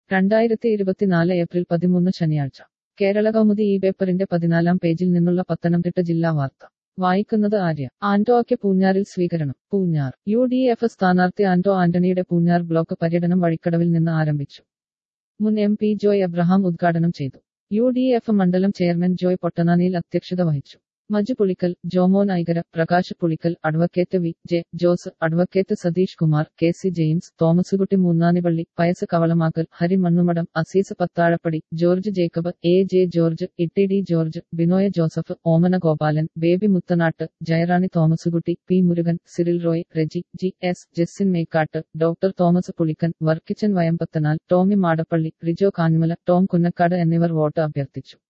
2024 April 13 ശനിയാഴ്ച കേരള കൗമുദി ഈ പേപ്പറിന്റെ 14-ാം പേജിൽ നിന്നുള്ള പത്തനംതിട്ട ജില്ലാ വാർത്ത വായിക്കുന്നത് ആര്യ. ആന്റോയ്ക്ക് പൂഞ്ഞാറിൽ സ്വീകരണം. പൂഞ്ഞാർ UDF സ്ഥാനാർത്ഥി ആന്റോ ആന്റണിയുടെ പൂഞ്ഞാർ ബ്ലോക്ക് പര്യടനം വഴിക്കടവിൽ നിന്ന് ആരംഭിച്ചു. മുൻ MP ജോയ് അബ്രഹാം ഉദ്ഘാടനം ചെയ്തു. UDF മണ്ഡലം ചെയർമാൻ ജോയ് പൊട്ടനാനിയിൽ അധ്യക്ഷത വഹിച്ചു. Maju Pulickal, Jomon Aikara, Prakash Pulickal, advocate VJ Jose, advocate Satheesh Kumar, KC James, Thomaskutty Moonnanipally, Pius Kavalamakkal, Hari Mannumadom, Azeez Pathazhappady, George Jacob, AJ George, Itty George, Binoy Joseph, Omana Gopalan, Baby Muthanattu, Jayarani Thomaskutty, P Murukan, Cyril Roy, Reji GS, Jessin Mekkattu, doctor Thomas Pulickan, Varkichan Vayampathanal, Tomy Madappally, Rijo Kanjumala, Tom Kunnakkad എന്നിവർ വോട്ട് അഭ്യർത്ഥിച്ചു.